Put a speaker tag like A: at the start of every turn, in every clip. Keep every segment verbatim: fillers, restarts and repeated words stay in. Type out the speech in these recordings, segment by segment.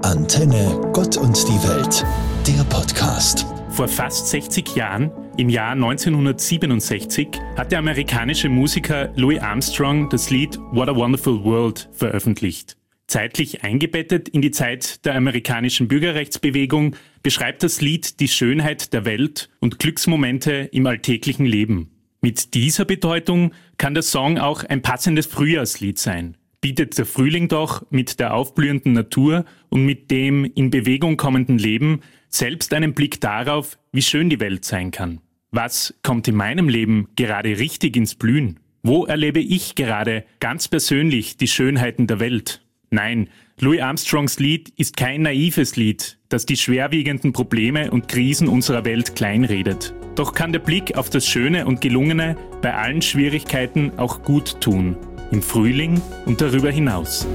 A: Antenne Gott und die Welt, der Podcast.
B: Vor fast sechzig Jahren, im Jahr neunzehnhundertsiebenundsechzig, hat der amerikanische Musiker Louis Armstrong das Lied What a Wonderful World veröffentlicht. Zeitlich eingebettet in die Zeit der amerikanischen Bürgerrechtsbewegung beschreibt das Lied die Schönheit der Welt und Glücksmomente im alltäglichen Leben. Mit dieser Bedeutung kann der Song auch ein passendes Frühjahrslied sein. Bietet der Frühling doch mit der aufblühenden Natur und mit dem in Bewegung kommenden Leben selbst einen Blick darauf, wie schön die Welt sein kann. Was kommt in meinem Leben gerade richtig ins Blühen? Wo erlebe ich gerade ganz persönlich die Schönheiten der Welt? Nein, Louis Armstrongs Lied ist kein naives Lied, das die schwerwiegenden Probleme und Krisen unserer Welt kleinredet. Doch kann der Blick auf das Schöne und Gelungene bei allen Schwierigkeiten auch gut tun. Im Frühling und darüber hinaus.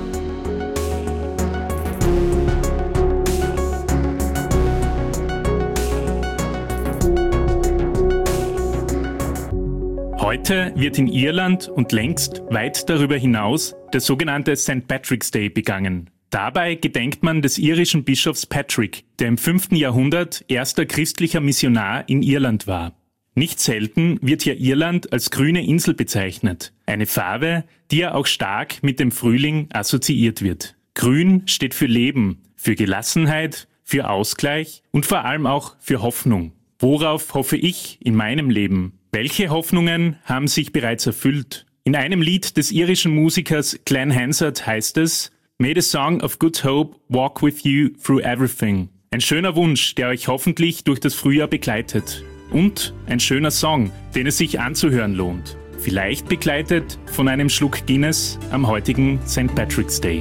B: Heute wird in Irland und längst weit darüber hinaus der sogenannte Sankt Patrick's Day begangen. Dabei gedenkt man des irischen Bischofs Patrick, der im fünften Jahrhundert erster christlicher Missionar in Irland war. Nicht selten wird hier Irland als grüne Insel bezeichnet. Eine Farbe, die ja auch stark mit dem Frühling assoziiert wird. Grün steht für Leben, für Gelassenheit, für Ausgleich und vor allem auch für Hoffnung. Worauf hoffe ich in meinem Leben? Welche Hoffnungen haben sich bereits erfüllt? In einem Lied des irischen Musikers Glen Hansard heißt es: May the song of good hope walk with you through everything. Ein schöner Wunsch, der euch hoffentlich durch das Frühjahr begleitet. Und ein schöner Song, den es sich anzuhören lohnt. Vielleicht begleitet von einem Schluck Guinness am heutigen Sankt Patrick's Day.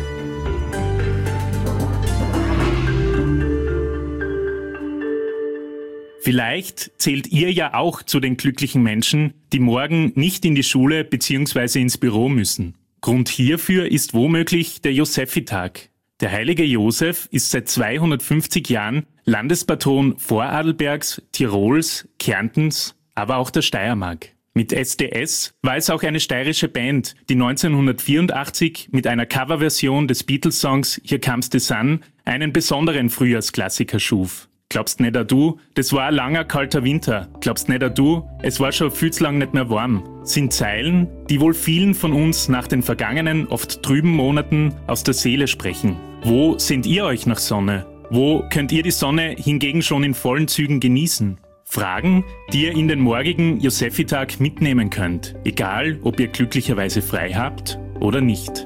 B: Vielleicht zählt ihr ja auch zu den glücklichen Menschen, die morgen nicht in die Schule bzw. ins Büro müssen. Grund hierfür ist womöglich der Josephitag. Der heilige Josef ist seit zweihundertfünfzig Jahren Landespatron Vorarlbergs, Tirols, Kärntens, aber auch der Steiermark. Mit S D S war es auch eine steirische Band, die neunzehnhundertvierundachtzig mit einer Coverversion des Beatles-Songs Here Comes the Sun einen besonderen Frühjahrsklassiker schuf. Glaubst nicht auch du, das war ein langer, kalter Winter. Glaubst nicht auch du, es war schon viel zu lang nicht mehr warm. Sind Zeilen, die wohl vielen von uns nach den vergangenen, oft trüben Monaten aus der Seele sprechen. Wo sehnt ihr euch nach Sonne? Wo könnt ihr die Sonne hingegen schon in vollen Zügen genießen? Fragen, die ihr in den morgigen Josephitag mitnehmen könnt, egal ob ihr glücklicherweise frei habt oder nicht.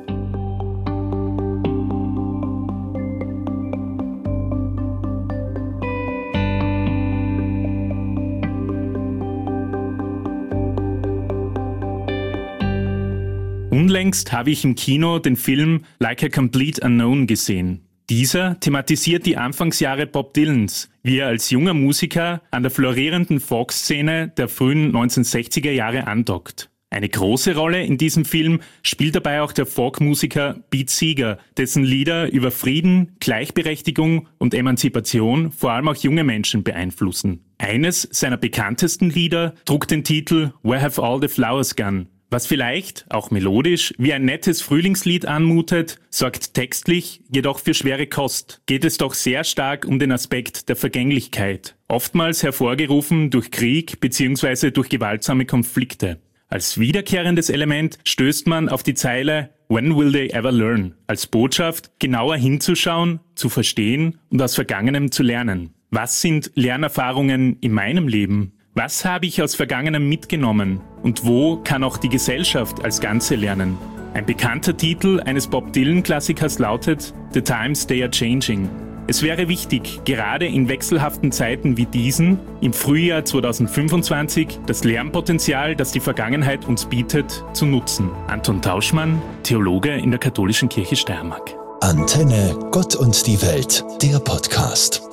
B: Unlängst habe ich im Kino den Film Like a Complete Unknown gesehen. Dieser thematisiert die Anfangsjahre Bob Dylans, wie er als junger Musiker an der florierenden Folk-Szene der frühen neunzehnhundertsechziger Jahre andockt. Eine große Rolle in diesem Film spielt dabei auch der Folkmusiker Pete Seeger, dessen Lieder über Frieden, Gleichberechtigung und Emanzipation vor allem auch junge Menschen beeinflussen. Eines seiner bekanntesten Lieder trug den Titel Where Have All the Flowers Gone? Was vielleicht, auch melodisch, wie ein nettes Frühlingslied anmutet, sorgt textlich jedoch für schwere Kost. Geht es doch sehr stark um den Aspekt der Vergänglichkeit, oftmals hervorgerufen durch Krieg bzw. durch gewaltsame Konflikte. Als wiederkehrendes Element stößt man auf die Zeile When will they ever learn? Als Botschaft, genauer hinzuschauen, zu verstehen und aus Vergangenem zu lernen. Was sind Lernerfahrungen in meinem Leben? Was habe ich aus Vergangenem mitgenommen? Und wo kann auch die Gesellschaft als Ganze lernen? Ein bekannter Titel eines Bob Dylan-Klassikers lautet The Times They Are Changing. Es wäre wichtig, gerade in wechselhaften Zeiten wie diesen, im Frühjahr zweitausendfünfundzwanzig, das Lernpotenzial, das die Vergangenheit uns bietet, zu nutzen. Anton Tauschmann, Theologe in der Katholischen Kirche Steiermark.
A: Antenne Gott und die Welt, der Podcast.